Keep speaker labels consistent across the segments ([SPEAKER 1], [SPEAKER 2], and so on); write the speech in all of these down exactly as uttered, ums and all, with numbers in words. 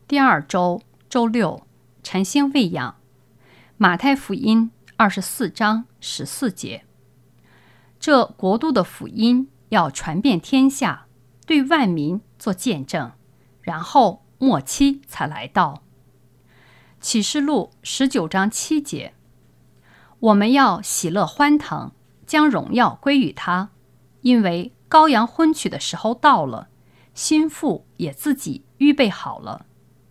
[SPEAKER 1] 第二周周六，晨星喂养。马太福音二十四章十四节，这国度的福音要传遍天下，对万民做见证，然后末期才来到。启示录十九章七节，我们要喜乐欢腾，将荣耀归于他，因为羔羊婚娶的时候到了，新妇也自己预备好了。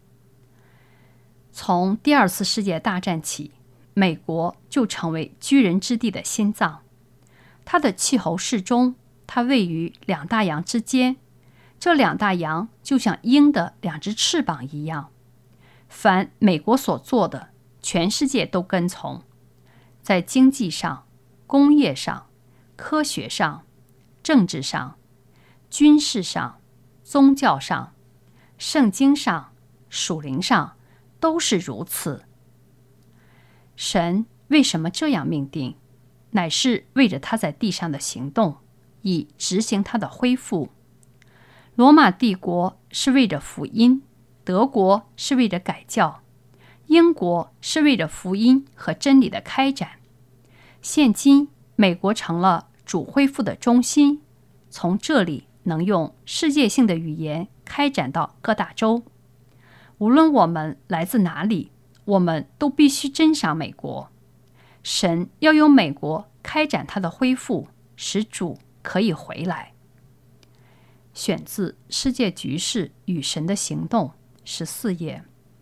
[SPEAKER 1] 从第二次世界大战起，美国就成为居人之地的心脏。它的气候适中，它位于两大洋之间，这两大洋就像鹰的两只翅膀一样。凡美国所做的，全世界都跟从。在经济上、工业上、科学上、政治上、军事上、宗教上、圣经上、属灵上，都是如此。神为什么这样命定？乃是为着他在地上的行动，以执行他的恢复。罗马帝国是为着福音，德国是为着改教，英国是为着福音和真理的开展。现今美国成了主恢复的中心，从这里能用世界性的语言开展到各大洲。无论我们来自哪里，我们都必须珍赏美国。神要用美国开展他的恢复，使主可以回来。选自《世界局势与神的行动》十四页。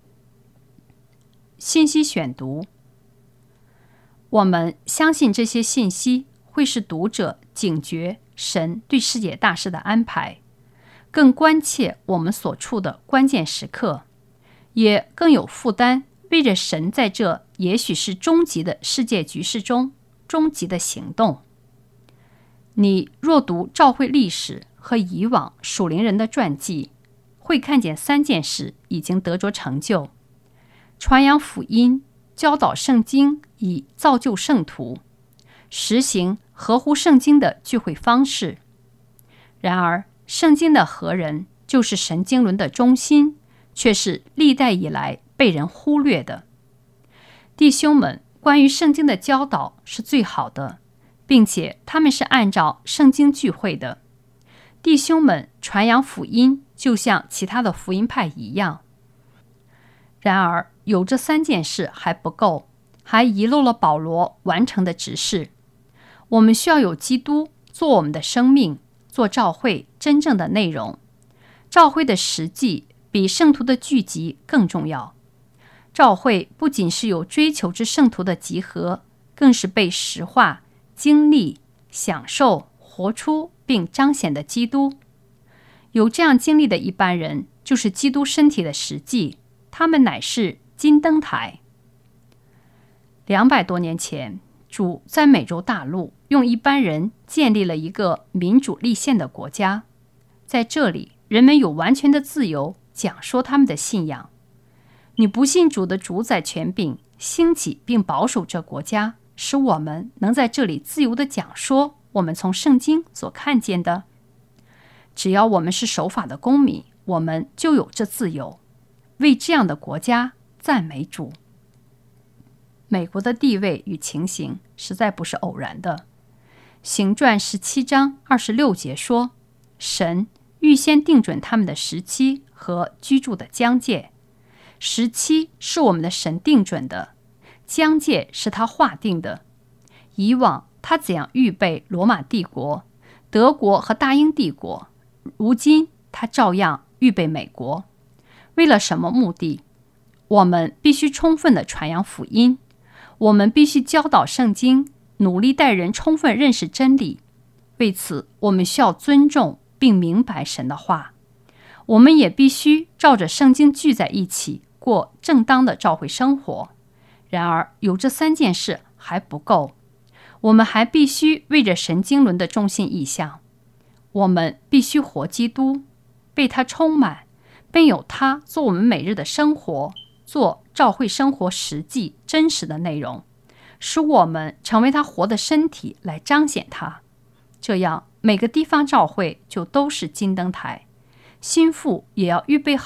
[SPEAKER 1] 信息选读。我们相信这些信息会使读者警觉神对世界大事的安排，更关切我们所处的关键时刻，也更有负担为着神在这也许是终极的世界局势中终极的行动。你若读教会历史和以往属灵人的传记，会看见三件事已经得着成就：传扬福音，教导圣经以造就圣徒，实行合乎圣经的聚会方式。然而圣经的核人，就是神经纶的中心，却是历代以来被人忽略的。弟兄们关于圣经的教导是最好的，并且他们是按照圣经聚会的。弟兄们传扬福音，就像其他的福音派一样。然而有这三件事还不够，还遗漏了保罗完成的职事。我们需要有基督做我们的生命，做教会真正的内容。教会的实际比圣徒的聚集更重要。教会不仅是有追求之圣徒的集合，更是被实化、经历、享受、活出并彰显的基督。有这样经历的一般人，就是基督身体的实际，他们乃是金灯台。两百多年前，主在美洲大陆用一般人建立了一个民主立宪的国家，在这里人们有完全的自由讲说他们的信仰。你不信主的主宰权柄兴起并保守这国家，使我们能在这里自由地讲说我们从圣经所看见的。只要我们是守法的公民，我们就有这自由。为这样的国家赞美主。美国的地位与情形实在不是偶然的。行传十七章二十六节说，神预先定准他们的时期和居住的疆界。时期是我们的神定准的，疆界是他划定的。以往他怎样预备罗马帝国、德国和大英帝国，如今他照样预备美国。为了什么目的？我们必须充分地传扬福音，我们必须教导圣经，努力带人充分认识真理。为此，我们需要尊重并明白神的话。我们也必须照着圣经聚在一起，过正当的教会生活。然而，有这三件事还不够，我们还必须为着神经纶的中心意象。我们必须活基督，被他充满，并有他做我们每日的生活，做教会生活实际真实的内容，使我们成为他活的身体来彰显他。这样每个地方教会就都是金灯台，心腹也要预备好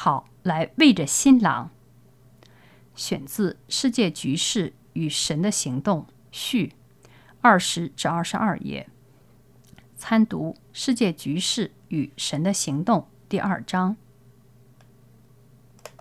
[SPEAKER 1] 来为着新郎。选自《世界局势与神的行动》序二十至二十二页。参读《世界局势与神的行动》第二章。